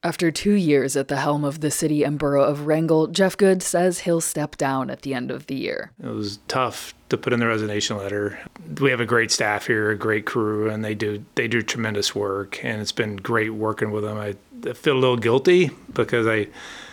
After 2 years at the helm of the city and borough of Wrangell, Jeff Good says he'll step down at the end of the year. It was tough to put in the resignation letter. We have a great staff here, a great crew, and they do tremendous work, and it's been great working with them. I feel a little guilty because I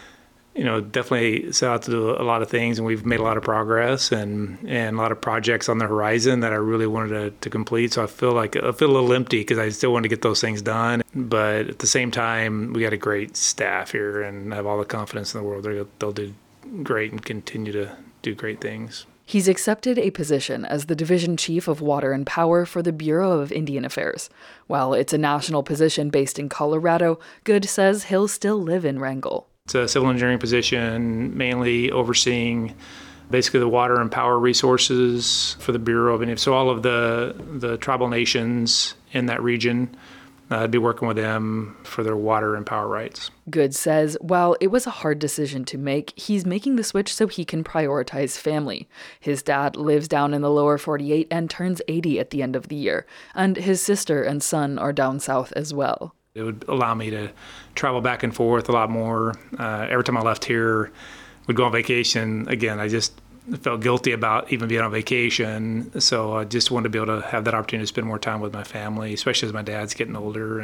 definitely set out to do a lot of things, and we've made a lot of progress and a lot of projects on the horizon that I really wanted to complete. So I feel a little empty because I still want to get those things done. But at the same time, we got a great staff here, and I have all the confidence in the world they'll do great and continue to do great things. He's accepted a position as the Division Chief of Water and Power for the Bureau of Indian Affairs. While it's a national position based in Colorado, Good says he'll still live in Wrangell. It's a civil engineering position, mainly overseeing basically the water and power resources for the Bureau of Indian Affairs. So all of the tribal nations in that region, I'd be working with them for their water and power rights. Good says while it was a hard decision to make, he's making the switch so he can prioritize family. His dad lives down in the lower 48 and turns 80 at the end of the year, and his sister and son are down south as well. It would allow me to travel back and forth a lot more. Every time I left here, we'd go on vacation. Again, I just felt guilty about even being on vacation. So I just wanted to be able to have that opportunity to spend more time with my family, especially as my dad's getting older,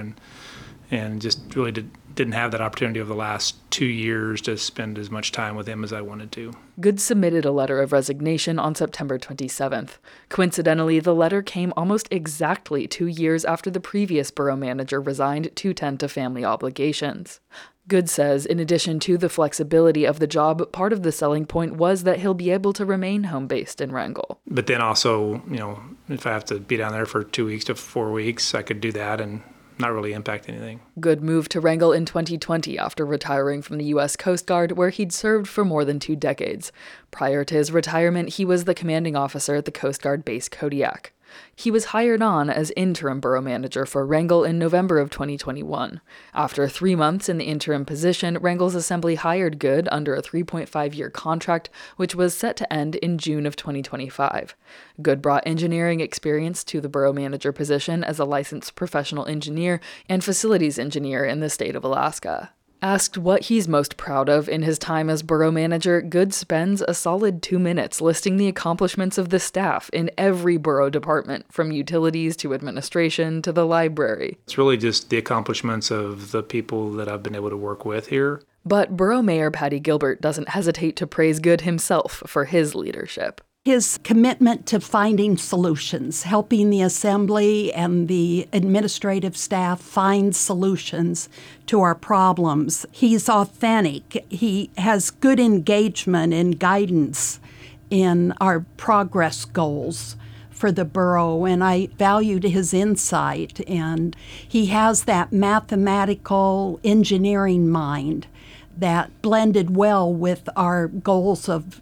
and just really didn't have that opportunity over the last 2 years to spend as much time with him as I wanted to. Good submitted a letter of resignation on September 27th. Coincidentally, the letter came almost exactly 2 years after the previous borough manager resigned to tend to family obligations. Good says, in addition to the flexibility of the job, part of the selling point was that he'll be able to remain home-based in Wrangell. But then also, if I have to be down there for 2 weeks to 4 weeks, I could do that and not really impact anything. Good moved to Wrangell in 2020 after retiring from the U.S. Coast Guard, where he'd served for more than 2 decades. Prior to his retirement, he was the commanding officer at the Coast Guard base Kodiak. He was hired on as interim borough manager for Wrangell in November of 2021. After 3 months in the interim position, Wrangell's Assembly hired Good under a 3.5-year contract, which was set to end in June of 2025. Good brought engineering experience to the borough manager position as a licensed professional engineer and facilities engineer in the state of Alaska. Asked what he's most proud of in his time as borough manager, Good spends a solid 2 minutes listing the accomplishments of the staff in every borough department, from utilities to administration to the library. It's really just the accomplishments of the people that I've been able to work with here. But Borough Mayor Patty Gilbert doesn't hesitate to praise Good himself for his leadership. His commitment to finding solutions, helping the Assembly and the administrative staff find solutions to our problems. He's authentic. He has good engagement and guidance in our progress goals for the borough, and I valued his insight. And he has that mathematical engineering mind that blended well with our goals of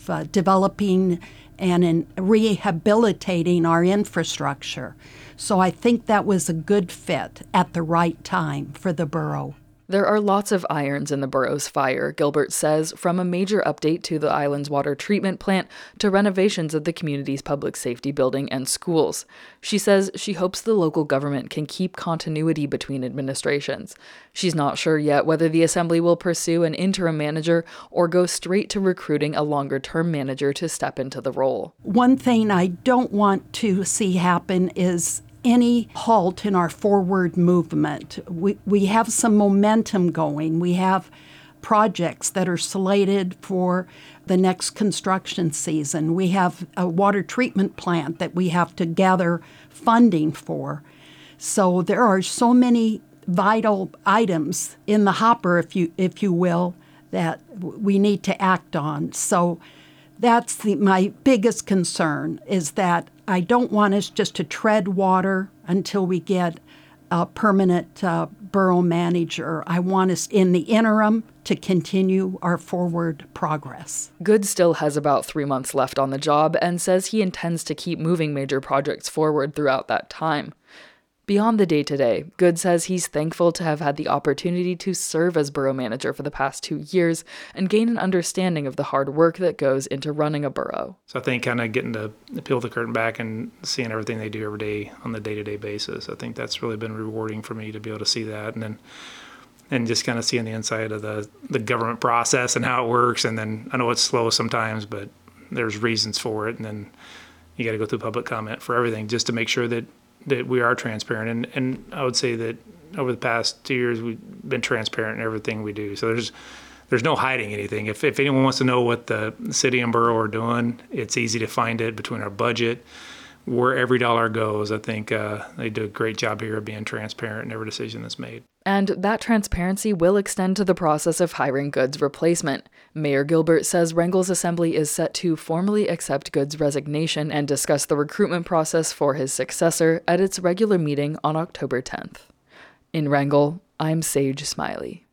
developing and in rehabilitating our infrastructure. So I think that was a good fit at the right time for the borough. There are lots of irons in the borough's fire, Gilbert says, from a major update to the island's water treatment plant to renovations of the community's public safety building and schools. She says she hopes the local government can keep continuity between administrations. She's not sure yet whether the Assembly will pursue an interim manager or go straight to recruiting a longer-term manager to step into the role. One thing I don't want to see happen is any halt in our forward movement. We have some momentum going. We have projects that are slated for the next construction season. We have a water treatment plant that we have to gather funding for. So there are so many vital items in the hopper, if you will, that we need to act on. So that's my biggest concern, is that I don't want us just to tread water until we get a permanent borough manager. I want us in the interim to continue our forward progress. Good still has about 3 months left on the job and says he intends to keep moving major projects forward throughout that time. Beyond the day-to-day, Good says he's thankful to have had the opportunity to serve as borough manager for the past 2 years and gain an understanding of the hard work that goes into running a borough. So I think kind of getting to peel the curtain back and seeing everything they do every day on the day-to-day basis, I think that's really been rewarding for me to be able to see that. And then and just kind of seeing the inside of the government process and how it works. And then I know it's slow sometimes, but there's reasons for it. And then you got to go through public comment for everything just to make sure that we are transparent. And I would say that over the past 2 years, we've been transparent in everything we do. So there's no hiding anything. If anyone wants to know what the city and borough are doing, it's easy to find it between our budget, where every dollar goes. I think they do a great job here of being transparent in every decision that's made. And that transparency will extend to the process of hiring Good's replacement. Mayor Gilbert says Wrangell's Assembly is set to formally accept Good's resignation and discuss the recruitment process for his successor at its regular meeting on October 10th. In Wrangell, I'm Sage Smiley.